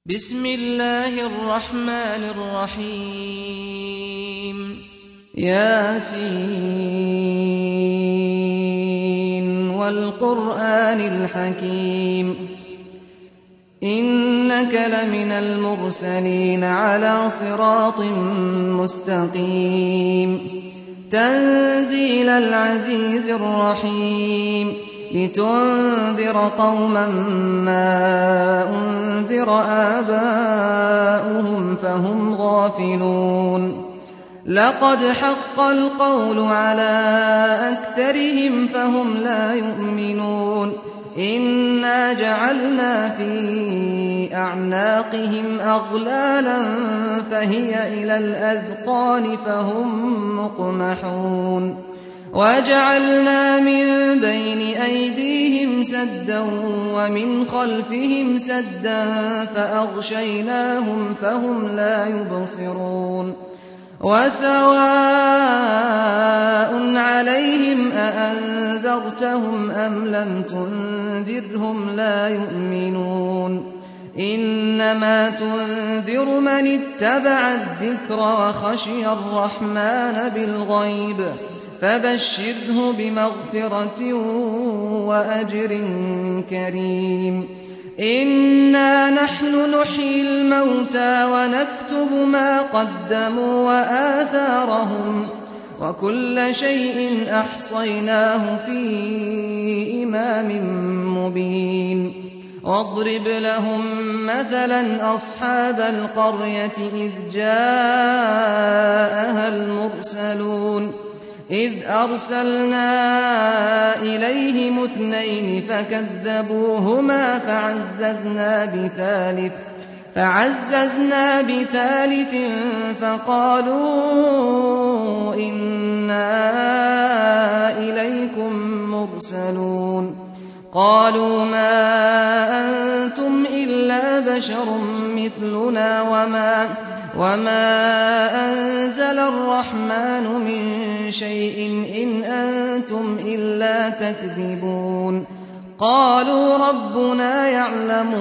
بسم الله الرحمن الرحيم ياسين والقرآن الحكيم إنك لمن المرسلين على صراط مستقيم تنزيل العزيز الرحيم لتنذر قوما ما أنذر آباؤهم فهم غافلون لقد حق القول على أكثرهم فهم لا يؤمنون إنا جعلنا في أعناقهم أغلالا فهي إلى الأذقان فهم مقمحون وجعلنا من بين أيديهم سدا ومن خلفهم سدا فأغشيناهم فهم لا يبصرون وسواء عليهم أأنذرتهم أم لم تنذرهم لا يؤمنون إنما تنذر من اتبع الذكر وخشي الرحمن بالغيب فبشره بمغفرة وأجر كريم إنا نحن نحيي الموتى ونكتب ما قدموا وآثارهم وكل شيء أحصيناه في إمام مبين واضرب لهم مثلا أصحاب القرية إذ جاءها المرسلون إذ أرسلنا إليهم اثنين فكذبوهما فعززنا بثالث فقالوا إنا إليكم مرسلون قالوا ما أنتم إلا بشر مثلنا وما أنزل الرحمن من شيء إن أنتم إلا تكذبون قالوا ربنا يعلم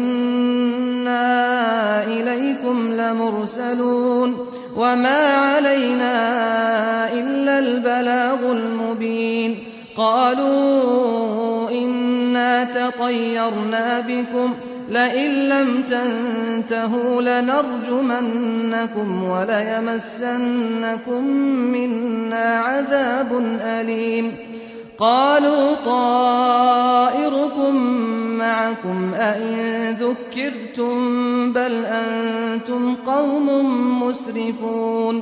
إنا إليكم لمرسلون وما علينا إلا البلاغ المبين قالوا إنا تطيرنا بكم لئن لم تنتهوا لنرجمنكم وليمسنكم منا عذاب أليم قالوا طائركم معكم أئن ذكرتم بل أنتم قوم مسرفون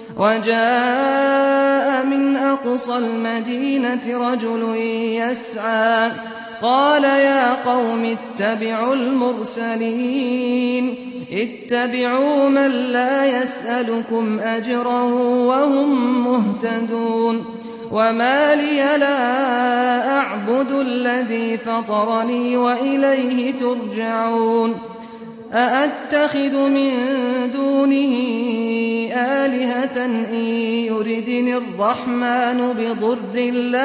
وجاء من أقصى المدينة رجل يسعى قال يا قوم اتبعوا المرسلين اتبعوا من لا يسألكم أجرا وهم مهتدون وما لي لا أعبد الذي فطرني وإليه ترجعون أأتخذ من دونه آلهة إن يردني الرحمن بضر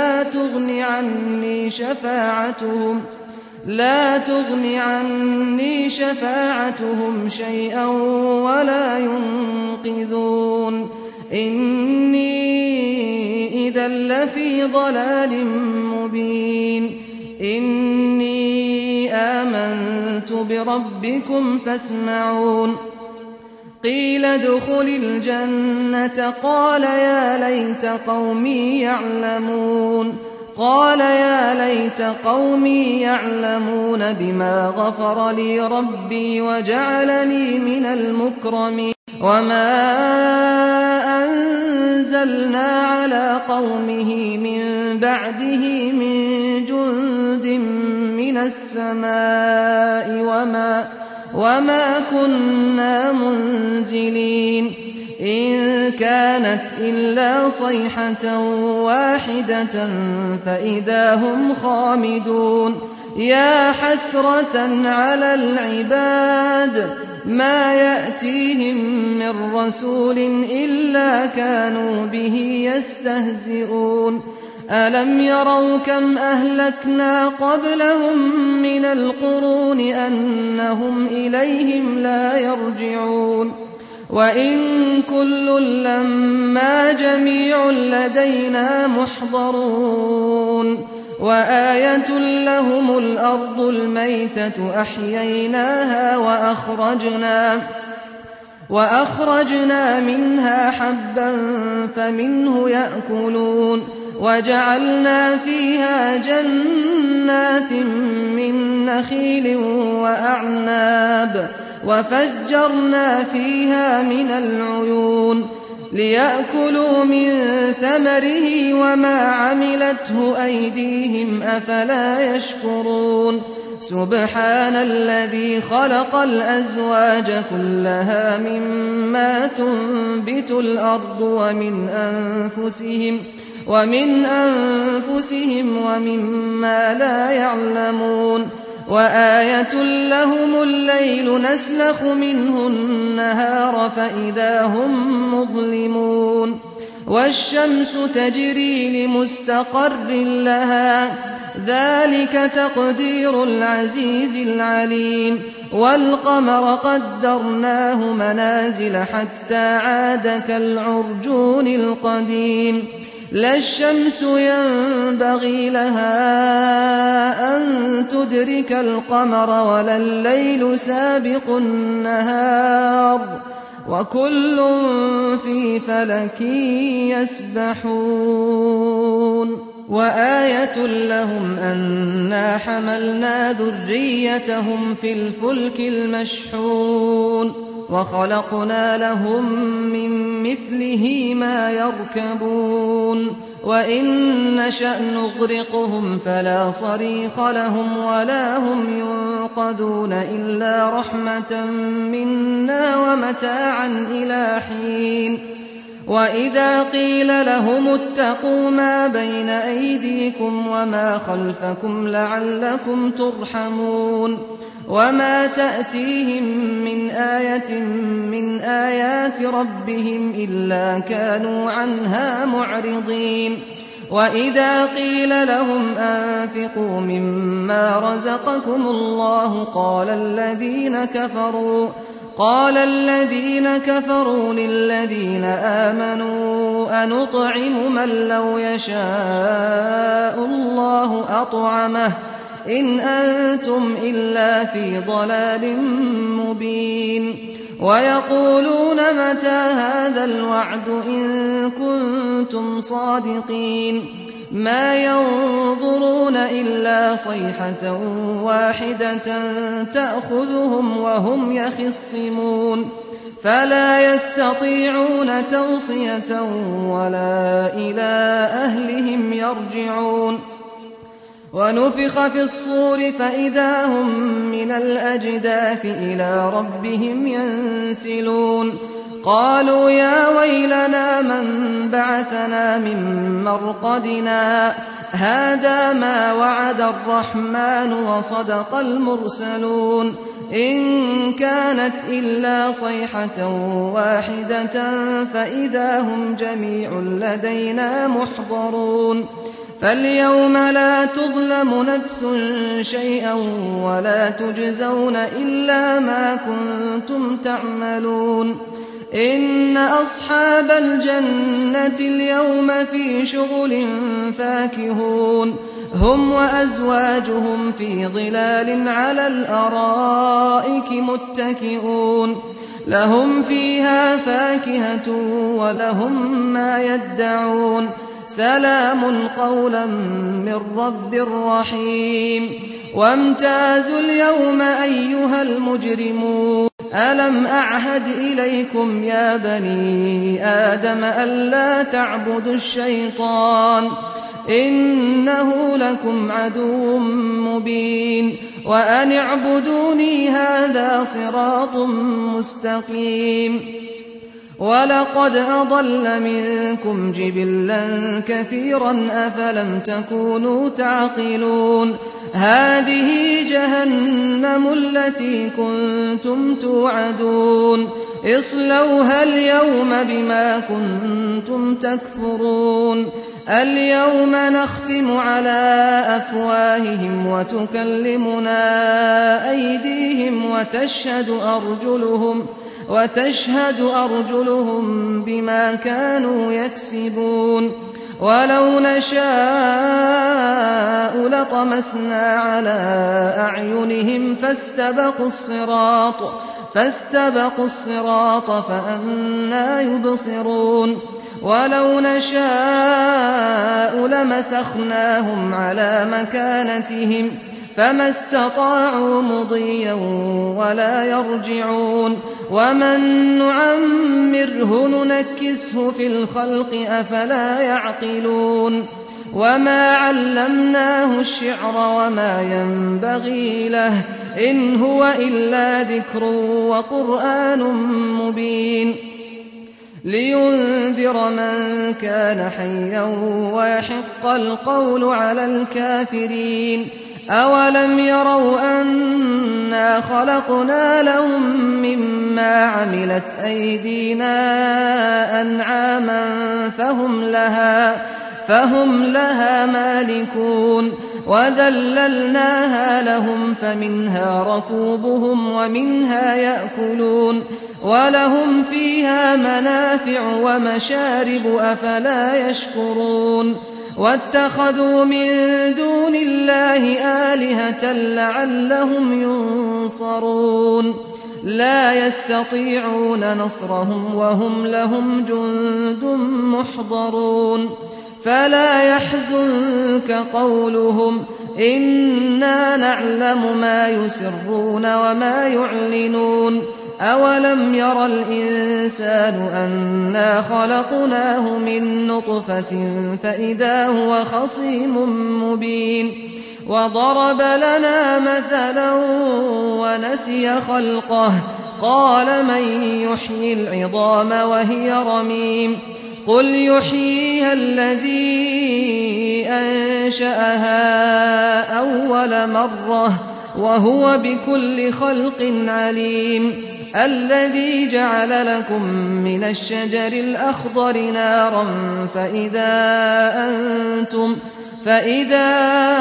لا تغن عني شفاعتهم شيئا ولا ينقذون إني إذا لفي ضلال مبين إني آمنت بربكم فاسمعون قيل ادخل الجنة قال يا ليت قومي يعلمون بما غفر لي ربي وجعلني من المكرمين وما أنزلنا على قومه من بعده من جند من السماء وما كنا منزلين إن كانت إلا صيحة واحدة فإذا هم خامدون يا حسرة على العباد ما يأتيهم من رسول إلا كانوا به يستهزئون ألم يروا كم أهلكنا قبلهم من القرون أنهم إليهم لا يرجعون وإن كل لما جميع لدينا محضرون وآية لهم الأرض الميتة أحييناها وأخرجنا منها حبا فمنه يأكلون وجعلنا فيها جنات من نخيل وأعناب وفجرنا فيها من العيون ليأكلوا من ثمره وما عملته أيديهم أفلا يشكرون سبحان الذي خلق الأزواج كلها مما تنبت الأرض ومن أنفسهم ومما لا يعلمون وآية لهم الليل نسلخ منه النهار فإذا هم مظلمون والشمس تجري لمستقر لها ذلك تقدير العزيز العليم والقمر قدرناه منازل حتى عاد كالعرجون القديم لا الشمس ينبغي لها أن تدرك القمر ولا الليل سابق النهار وكل في فلك يسبحون وآية لهم أنا حملنا ذريتهم في الفلك المشحون وخلقنا لهم من مثله ما يركبون وإن نشأ نغرقهم فلا صريخ لهم ولا هم ينقذون إلا رحمة منا ومتاعا إلى حين وإذا قيل لهم اتقوا ما بين أيديكم وما خلفكم لعلكم ترحمون وما تأتيهم من آية من آيات ربهم إلا كانوا عنها معرضين وإذا قيل لهم أنفقوا مما رزقكم الله قال الذين كفروا للذين آمنوا أنطعم من لو يشاء الله أطعمه إن أنتم إلا في ضلال مبين ويقولون متى هذا الوعد إن كنتم صادقين ما ينظرون إلا صيحة واحدة تأخذهم وهم يخصمون فلا يستطيعون توصية ولا إلى أهلهم يرجعون ونفخ في الصور فإذا هم من الأجداث إلى ربهم ينسلون قالوا يا ويلنا من بعثنا من مرقدنا هذا ما وعد الرحمن وصدق المرسلون إن كانت إلا صيحة واحدة فإذا هم جميع لدينا محضرون فاليوم لا تظلم نفس شيئا ولا تجزون إلا ما كنتم تعملون إن أصحاب الجنة اليوم في شغل فاكهون هم وأزواجهم في ظلال على الأرائك متكئون لهم فيها فاكهة ولهم ما يدعون سلام قولا من رب رحيم وامتازوا اليوم أيها المجرمون ألم أعهد إليكم يا بني آدم ألا تعبدوا الشيطان إنه لكم عدو مبين وأن اعبدوني هذا صراط مستقيم ولقد أضل منكم جبلا كثيرا أفلم تكونوا تعقلون هذه جهنم التي كنتم توعدون اصلوها اليوم بما كنتم تكفرون اليوم نختم على أفواههم وتكلمنا أيديهم وتشهد أرجلهم بما كانوا يكسبون ولو نشاء لطمسنا على أعينهم فاستبقوا الصراط فأنى يبصرون ولو نشاء لمسخناهم على مكانتهم فما استطاعوا مضيا ولا يرجعون ومن نعمره ننكسه في الخلق أفلا يعقلون وما علمناه الشعر وما ينبغي له إن هو إلا ذكر وقرآن مبين لينذر من كان حيا ويحق القول على الكافرين أولم يروا أنا خلقنا لهم مما عملت أيدينا أنعاما فهم لها مالكون وذللناها لهم فمنها ركوبهم ومنها يأكلون ولهم فيها منافع ومشارب أفلا يشكرون واتخذوا من دون الله آلهة لعلهم ينصرون لا يستطيعون نصرهم وهم لهم جند محضرون فلا يحزنك قولهم إنا نعلم ما يسرون وما يعلنون أولم ير الإنسان أنا خلقناه من نطفة فإذا هو خصيم مبين وضرب لنا مثلا ونسي خلقه قال من يحيي العظام وهي رميم قل يحييها الذي أنشأها أول مرة وهو بكل خلق عليم الذي جعل لكم من الشجر الأخضر نارا فإذا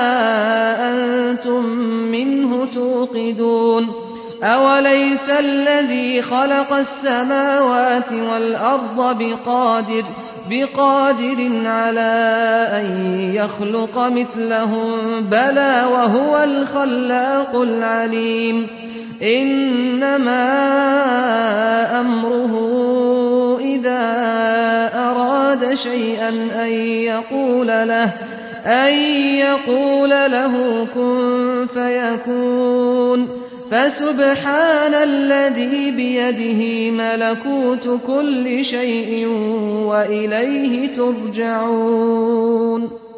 أنتم منه توقدون أوليس الذي خلق السماوات والأرض بقادر على أن يخلق مثلهم بلى وهو الخلاق العليم إنما أمره إذا أراد شيئا أن يقول له كن فيكون فسبحان الذي بيده ملكوت كل شيء وإليه ترجعون